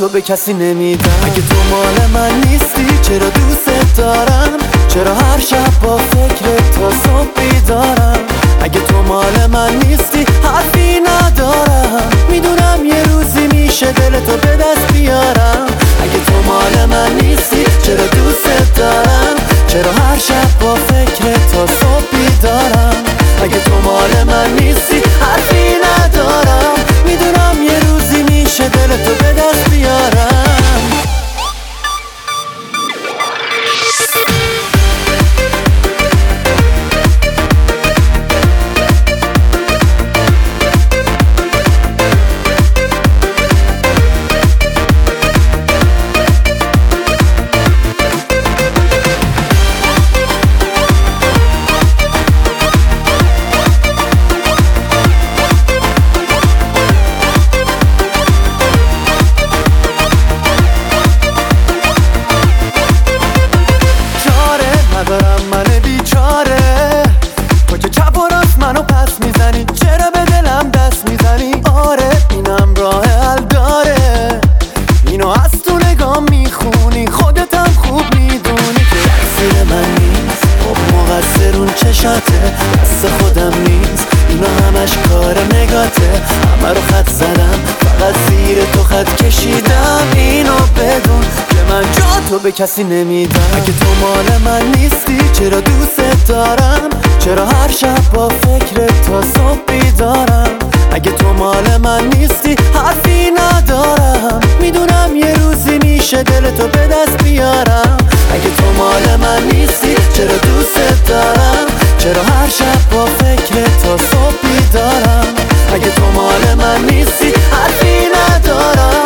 تو به کسی نمیدم. اگه تو مال من نیستی چرا دوست دارم؟ چرا هر شب با فکرت تا صبح بیدارم؟ اگه تو مال من نیستی حرفی ندارم. میدونم یه روزی میشه دلتو به دست بیارم. اگه تو مال من نیستی چرا دوست دارم؟ چرا هر شب با فکرت تا صبح بیدارم؟ اگه تو مال من نیستی حرفی ندارم. میدونم یه روزی میشه دلتو به دست بیارم. ندارم من بیچاره، تو که چپ و راست منو پس میزنی، چرا به دلم دست میزنی؟ آره اینم راه حل داره، اینو از تو نگاه میخونی، خودتم خوب میدونی که تقصیر من نیست. خب مقصر اون چشاته، دست خودم نیست، اینا همش کار نگاته. همه رو خط زدم فقط زیر تو خط کشیدم، اینو بدون که من جا تو به کسی نمیدم. اگه تو مال من نیستی چرا دوست دارم؟ چرا هر شب با فکرت تا صبح بیدارم؟ اگه تو مال من نیستی حرفی ندارم. میدونم یه روزی میشه دلتو به دست بیارم. اگه تو مال من نیستی چرا دوست دارم؟ چرا هر شب با فکرت تا صبح بیدارم؟ اگه تو مال من نیستی حرفی ندارم.